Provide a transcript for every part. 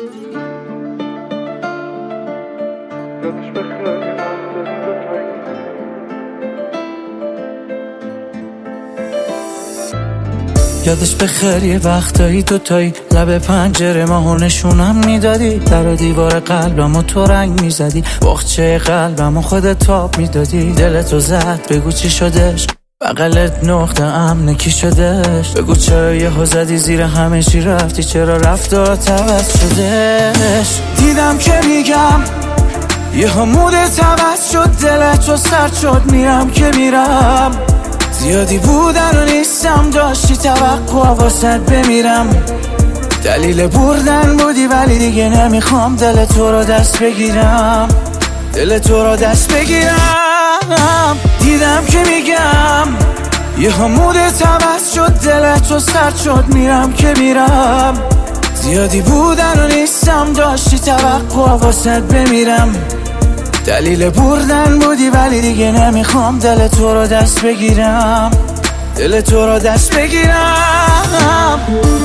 یادش بخیر یه وقتایی دوتایی لب پنجره ماهو نشونم میدادی، در و دیوار قلبمو تو رنگ میزدی، باغچه قلبمو خودت تاب میدادی. دلتو زد بگو چی شدش، بغلت نقطه امن کی شدش، بگو چرا یهو زدی زیر همه چی رفتی، چرا رفتارات عوض شدش. دیدم که میگم یهو مودت عوض شد، دلتو سرد شد، میرم که میرم، زیادی بودن و نیستم، داشتی توقع واسد بمیرم. دلیل بردن بودی ولی دیگه نمیخوام دل تو رو دست بگیرم، دل تو رو دست بگیرم. دیدم که میگم یه مودت عوض شد، دل تو سرد شد، میرم که میرم، زیادی بودن و نیستم، داشتی توقع واسد بمیرم. دلیل بردن بودی ولی دیگه نمیخوام دل تو رو دست بگیرم، دل تو رو دست بگیرم.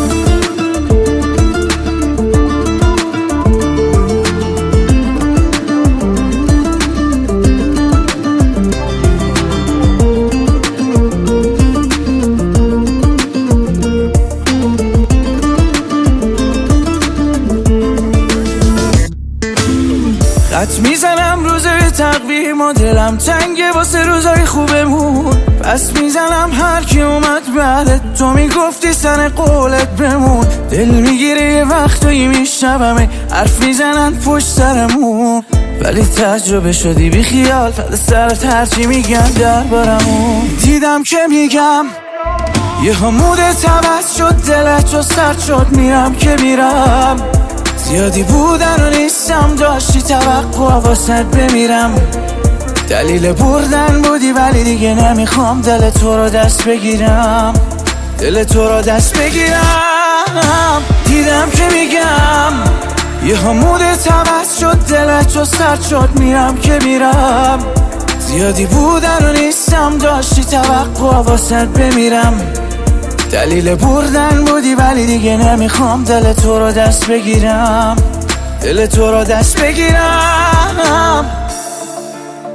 خط میزنم روزای تقویم و دلم تنگه واسه روزای خوبمون، پس میزنم هر کی اومد بعدت، تو میگفتی سن قولت بمون. دل میگیره یه وقتایی میشنومه حرف میزنن پشت سرمون، ولی تجربه شدی بی خیال، فد سرت هرچی میگن دربارمون. دیدم که میگم یه مودت عوض شد، دلت سرد شد، میرم که میرم، زیادی بودن و نیستم، داشتی توقع واسد بمیرم. دلیل بردن بودی ولی دیگه نمیخوام دل تو رو دست بگیرم، دل تو رو دست بگیرم. دیدم که میگم یه مودت عوض شد، دلت سرد شد، میرم که میرم، زیادی بودن و نیستم، داشتی توقع واسد بمیرم. دلیل بردن بودی ولی دیگه نمیخوام دل تو رو دست بگیرم، دل تو رو دست بگیرم.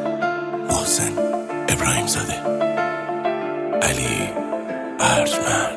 محسن ابراهیم زاده، علی ارجمند.